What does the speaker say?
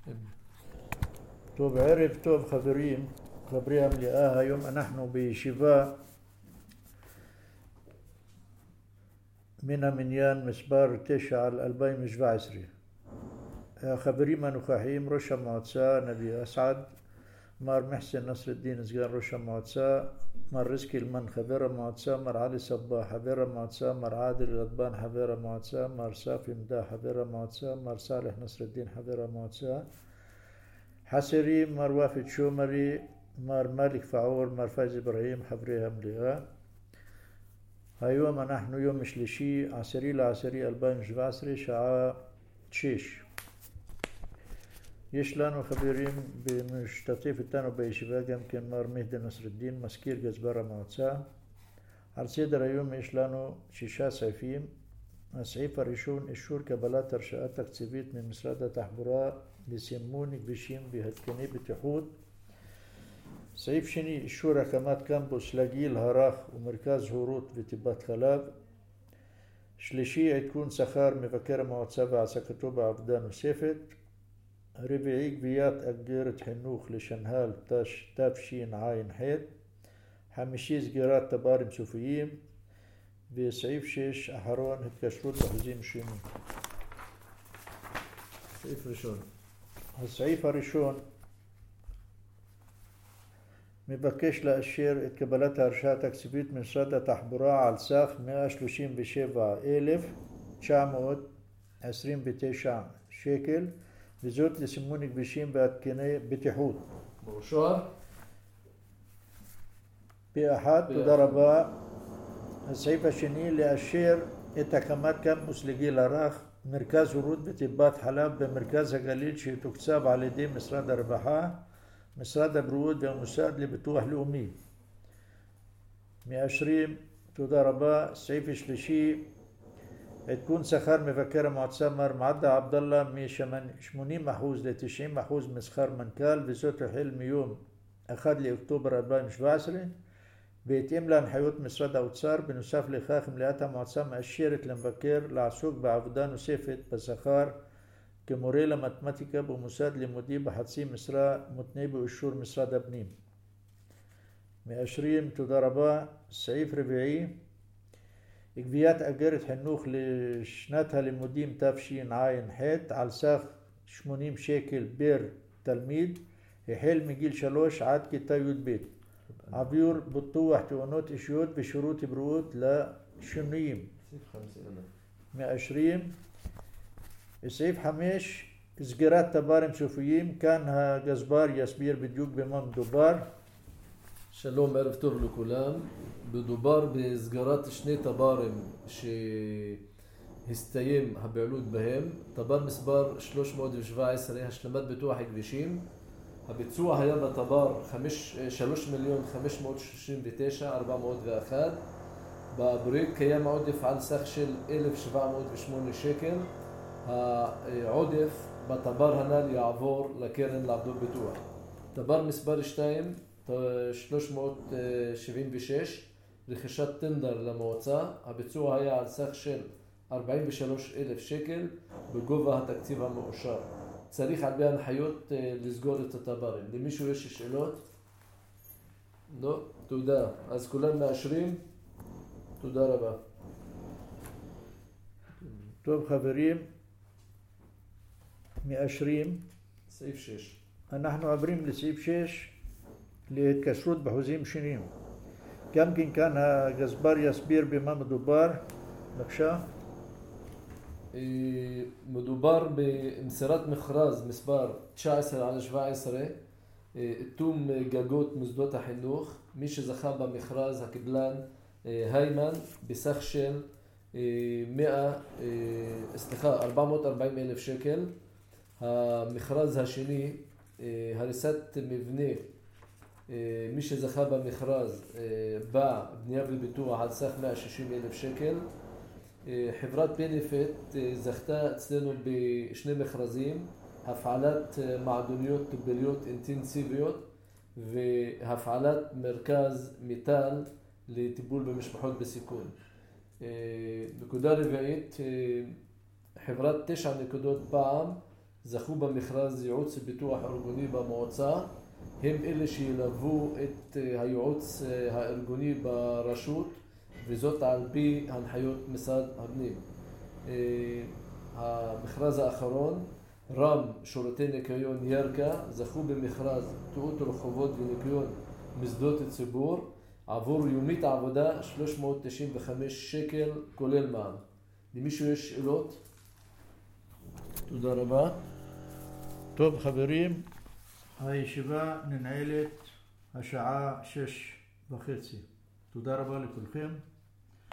טוב, ערב טוב חברים, חברי המליאה. היום אנחנו בישיבה מן המניין מספר 9 על 2017. החברים הנוכחים: ראש המועצה נביה אסעד, מר מחסן נסר א-דין סגן ראש המועצה, מר רזקי אלמן חבר המועצה, מר עלי סבאח חבר המועצה, מר עادل גדבן חבר המועצה, מר סאפי מדע חבר המועצה, מר סאלח נסר א-דין חבר המועצה. חסרים: מר ואפד שומרי, מר מאליק פעול, מר פאיז אברהים, חברי המליאה. היום אנחנו יום שלישי 10/10/2017 שעה 6. יש לנו חברים משתתף איתנו בישיבה גם כן מר מהדי נסר א-דין, מזכיר גזבר המועצה. על סדר היום יש לנו 6 סעיפים. הסעיף הראשון: אישור קבלת הרשאה תקציבית ממשרד התחבורה לסימון כבישים והתקני בטיחות. סעיף שני: אישור הקמת קמפוס לגיל הרך ומרכז הורות וטיפת חלב. שלישי: עדכון שכר מבקר המועצה והעסקתו בעבודה נוספת. רביעי: גביית אגרת חינוך לשנהל תשע"ח. חמישי: סגירת תב"רים סופיים. וסעיף 6 אחרון: התקשרות בחוזים שונים. סעיף ראשון. הסעיף הראשון מבקש לאשר את קבלת ההרשאה התקציבית ממשרד התחבורה על סך 137,929 שקל, וזאת לסימון כבישים והתקני בטיחות. מאושר? פה-אחד, תודה רבה. הסעיף השני: לאשר את הקמת קמפוס לגיל הרך, מרכז הורות וטיפת חלב במרכז הגליל שיתוקצב על ידי משרד הרווחה, משרד הבריאות והמוסד לביטוח לאומי. מאשרים, תודה רבה. סעיף שלישי: עדכון שכר מבקר המועצה מר מעדה עבדאללה מ-80% ל-90% משכר מנכ"ל, וזאת החל מיום 1 לאוקטובר 2017 בהתאם להנחיות משרד האוצר. בנוסף לכך, מליאת המועצה מאשרת למבקר לעסוק בעבודה נוספת בשכר כמורה למתמטיקה במוסד לימודי בחצי משרה, מותנה באישור משרד הפנים. מאשרים, תודה רבה. סעיף רביעי: גביית אגרת חינוך לשנת הלימודים תשע"ח על סך 80 שקל פר תלמיד החל מגיל 3 עד כיתה י"ב עבור ביטוח תאונות אישיות ושירות בריאות לשינויים. מאשרים. סעיף 5: סגירת תב"רים סופיים. כאן הגזבר יסביר בדיוק במה מדובר. שלום, ערב טוב לכולם. מדובר בסגירת שני תב"רים שהסתיים הפעילות בהם. תב"ר מספר 317 השלמת ביטוח כבישים. הביצוע היה בתב"ר 3,539,401. בפרויקט קיים עודף על סך של 1,708 שקל. העודף בתב"ר הנ"ל יעבור לקרן לעבודות ביטוח. תב"ר מספר 2 376 רכישת טנדר למועצה. הביצוע היה על סך של 43,000 שקל בגובה התקציב המאושר. צריך על פי ההנחיות לסגור את התב"רים. למישהו יש שאלות? לא? תודה. אז כולם מאשרים? תודה רבה. טוב חברים, מאשרים. סעיף 6. אנחנו עוברים לסעיף 6, להתקשרות בחוזים שונים. גם כן כאן הגזבר יסביר במה מדובר. בבקשה. מדובר במסירת מכרז מספר 19/17, תום גגות מוסדות החינוך. מי שזכה במכרז הקבלן היימן בסך של 440,000 שקל. המכרז השני, הריסת מבנה. מי שזכה במכרז בבנייה וביטוח על סך 160,000 שקל. חברת בנפיט זכתה אצלנו בשני מכרזים: הפעלת מעדוניות טיפוליות אינטנסיביות והפעלת מרכז מיטל לטיפול במשפחות בסיכון. נקודה רביעית, חברת 9 נקודות פעם זכו במכרז ייעוץ ופיתוח ארגוני במועצה, הם אלה שילוו את הייעוץ הארגוני ברשות, וזאת על פי הנחיות משרד הפנים. המכרז האחרון, רם שירותי ניקיון ירקה, זכו במכרז תאורת רחובות וניקיון מוסדות ציבור, עבור יומית העבודה 395 שקל כולל מע"מ. למישהו יש שאלות? תודה רבה. טוב חברים, הישיבה ננעלת השעה 6:30. תודה רבה לכולכם.